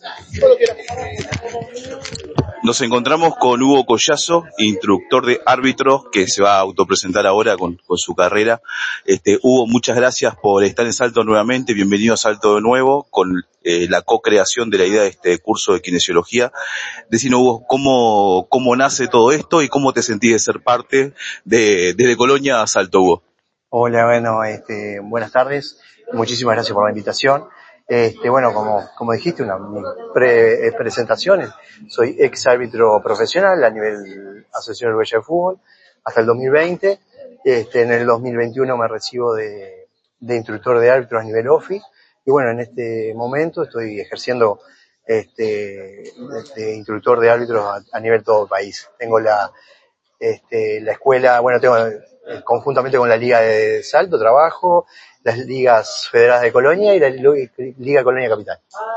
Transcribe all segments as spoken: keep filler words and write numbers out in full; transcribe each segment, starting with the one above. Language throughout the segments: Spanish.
Nos encontramos con Hugo Collazo, instructor de árbitros, que se va a autopresentar ahora con, con su carrera. Este, Hugo, muchas gracias por estar en Salto nuevamente. Bienvenido a Salto de nuevo, con eh, la co-creación de la idea de este curso de kinesiología. Decinos, Hugo, ¿cómo, cómo nace todo esto y cómo te sentís de ser parte de, desde Colonia a Salto, Hugo? Hola, bueno, este, buenas tardes. Muchísimas gracias por la invitación. Este, bueno, como, como dijiste, una pre, eh, presentación. Soy ex árbitro profesional a nivel Asociación Uruguaya de Fútbol hasta el dos mil veinte. Este, en el dos mil veintiuno me recibo de, de instructor de árbitros a nivel O F I. Y bueno, en este momento estoy ejerciendo este, de instructor de árbitros a, a nivel todo el país. Tengo la, este, la escuela, bueno, tengo conjuntamente con la Liga de Salto, trabajo, las ligas federadas de Colonia y la Liga Colonia Capital.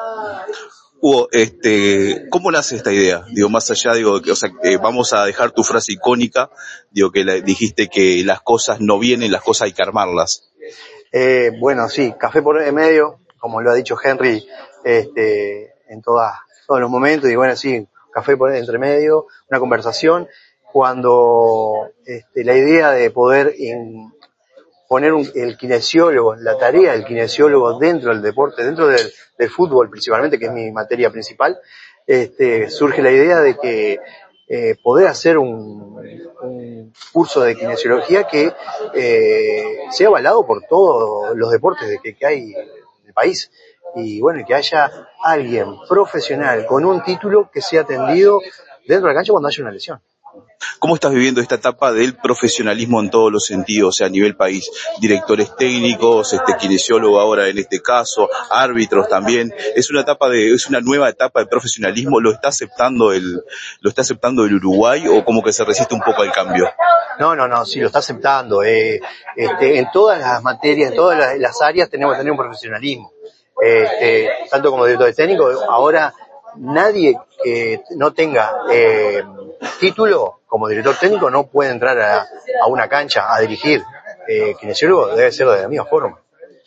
Hugo, este, ¿cómo nace esta idea? Digo, más allá, digo, que, o sea, eh, vamos a dejar tu frase icónica, digo, que la, dijiste que las cosas no vienen, las cosas hay que armarlas. Eh, bueno, sí, café por en medio, como lo ha dicho Henry, este, en todas, todos los momentos, y bueno, sí, café por entre medio, una conversación, cuando, este, la idea de poder in, poner un, el kinesiólogo, la tarea del kinesiólogo dentro del deporte, dentro del, del fútbol principalmente, que es mi materia principal, este, surge la idea de que eh, poder hacer un, un curso de kinesiología que eh, sea avalado por todos los deportes de que, que hay en el país. Y bueno, que haya alguien profesional con un título que sea atendido dentro de la cancha cuando haya una lesión. ¿Cómo estás viviendo esta etapa del profesionalismo en todos los sentidos, o sea, a nivel país? Directores técnicos, este kinesiólogo ahora en este caso, árbitros también. Es una etapa de, es una nueva etapa de profesionalismo. ¿Lo está aceptando el, lo está aceptando el Uruguay o como que se resiste un poco al cambio? No, no, no, sí, lo está aceptando. Eh, este, en todas las materias, en todas las, las áreas tenemos que tener un profesionalismo. Este, tanto como director técnico, ahora nadie que no tenga eh, título como director técnico no puede entrar a, a una cancha a dirigir. Eh, kinesiólogo debe ser de la misma forma.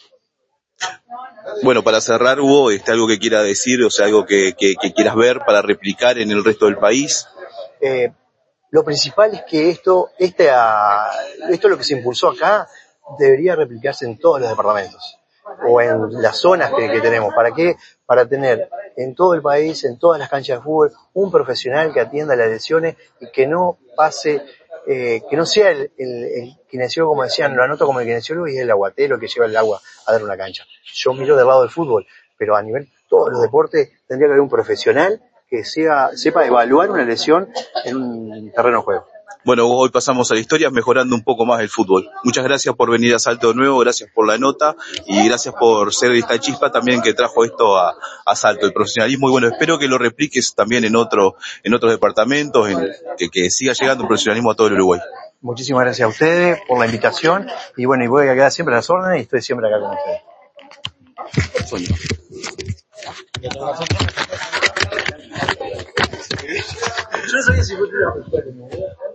Bueno, para cerrar, Hugo, este, algo que quiera decir, o sea, algo que, que, que quieras ver para replicar en el resto del país. Eh, lo principal es que esto, este, uh, esto lo que se impulsó acá debería replicarse en todos los departamentos o en las zonas que, que tenemos. ¿Para qué? Para tener en todo el país, en todas las canchas de fútbol, un profesional que atienda las lesiones y que no pase, eh, que no sea el, el, el kinesiólogo, como decían, lo anoto como el kinesiólogo y es el aguatero que lleva el agua a dar una cancha. Yo miro del lado del fútbol, pero a nivel todos los deportes tendría que haber un profesional que sea, sepa evaluar una lesión en un terreno de juego. Bueno, hoy pasamos a la historia mejorando un poco más el fútbol. Muchas gracias por venir a Salto de nuevo, gracias por la nota y gracias por ser esta chispa también que trajo esto a, a Salto, el profesionalismo. Y bueno, espero que lo repliques también en otro, en otros departamentos, en, que, que siga llegando el profesionalismo a todo el Uruguay. Muchísimas gracias a ustedes por la invitación y bueno, y voy a quedar siempre a las órdenes y estoy siempre acá con ustedes. Soño. Yo no sabía si fue